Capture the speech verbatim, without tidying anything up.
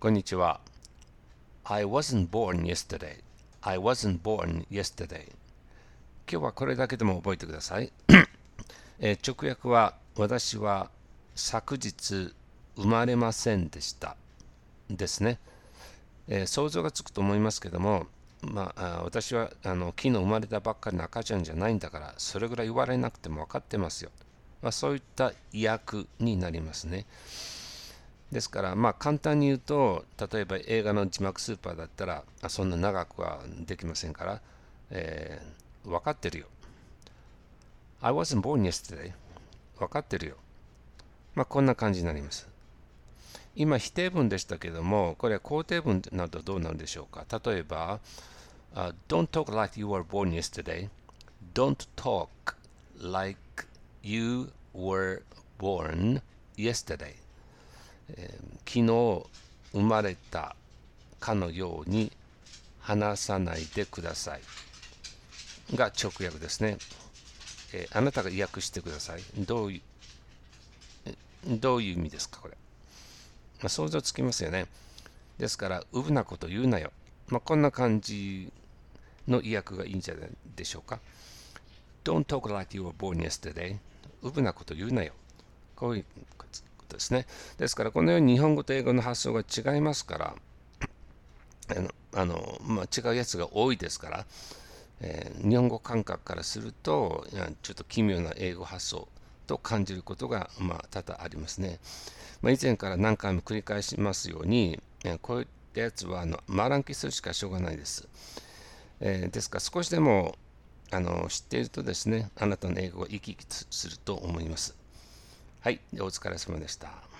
こんにちは。I wasn't born yesterday. I wasn't born yesterday. 今日はこれだけでも覚えてください。えー直訳は、私は昨日生まれませんでしたですね。えー想像がつくと思いますけども、まあ、あ私はあの昨日生まれたばっかりの赤ちゃんじゃないんだから、それぐらい言われなくても分かってますよ。まあ、そういった訳になりますね。ですから、まあ、簡単に言うと、例えば映画の字幕スーパーだったら、あそんな長くはできませんから、えー分かってるよ。I wasn't born yesterday. 分かってるよ。まあ、こんな感じになります。今、否定文でしたけども、これは肯定文などどうなんでしょうか。例えば、uh, Don't talk like you were born yesterday. Don't talk like you were born yesterday. 昨日生まれたかのように話さないでくださいが直訳ですね。えーあなたが訳してください。どういう、どういう意味ですか、これ。まあ、想像つきますよね。ですから、うぶなこと言うなよ。まあ、こんな感じの意訳がいいんじゃないでしょうか。Don't talk like you were born yesterday. うぶなこと言うなよ。こういうことですね。ですから、このように日本語と英語の発想が違いますから、あの、あのまあ、違うやつが多いですから、えー日本語感覚からすると、いやちょっと奇妙な英語発想と感じることが、まあ、多々ありますね。まあ、以前から何回も繰り返しますように、えーこういったやつはあの丸暗記するしかしょうがないです。えーですから少しでもあの知っているとですね、あなたの英語が生き生きすると思います。はい、でお疲れ様でした。